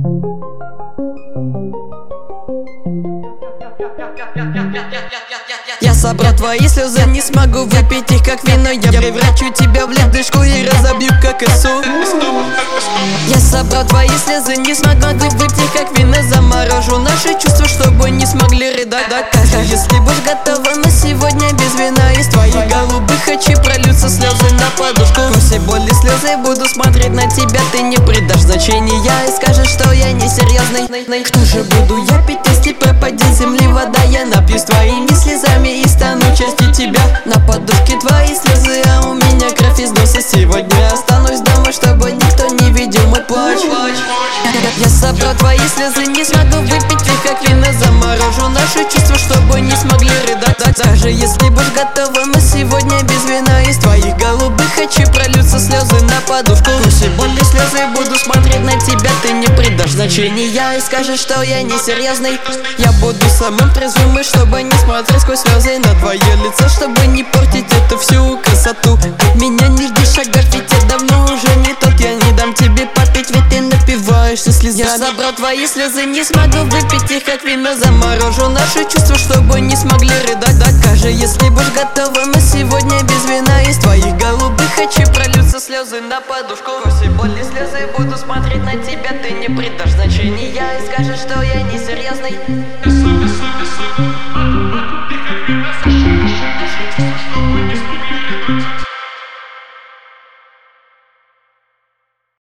Я собрал твои слезы, не смогу выпить их как вино. Я превращу тебя в ледышку и разобью как ИСУ. Я собрал твои слезы, не смогу выпить их как вино. Заморожу наши чувства, чтобы не смогли рыдать. Даже если будешь готова, но сегодня без вина. Из твоих голубых очей прольются слезы на подушку. Все боли слезы, буду смотреть на тебя. Ты не придашь значения и скажешь, что я несерьезный. Что же буду я пить, если пропадет с земли вода? Я напьюсь твоими слезами и стану частью тебя. На подушке твои слезы, а у меня кровь из носа. Сегодня останусь дома, чтобы никто не видел мой плач. Я собрал твои слезы, не смогу выпить их как вино. Заморожу наши чувства, чтобы не смогли рыдать. Даже если будешь готова, но сегодня без вина. Из твоих голубых очей прольются слезы на подушку. Все боли слезы, буду смотреть на тебя. Ты не придашь значения и скажешь, что я несерьезный. Я буду самым трезвым, чтобы не смотреть сквозь слезы на твое лицо, чтобы не портить эту всю красоту. От меня не жди шагов, ведь я давно уже не тот. Я не дам тебе попить, ведь ты напиваешься слезами. Я собрал твои слезы, не смогу выпить их как вино. Заморожу наши чувства, чтобы не смогли рыдать. Даже если будешь готова, но сегодня без вина. Из твоих голубых очей прольются слезы на подушку. Все боли слезы, буду смотреть на тебя. Ты не придашь значения и скажешь, что я несерьезный.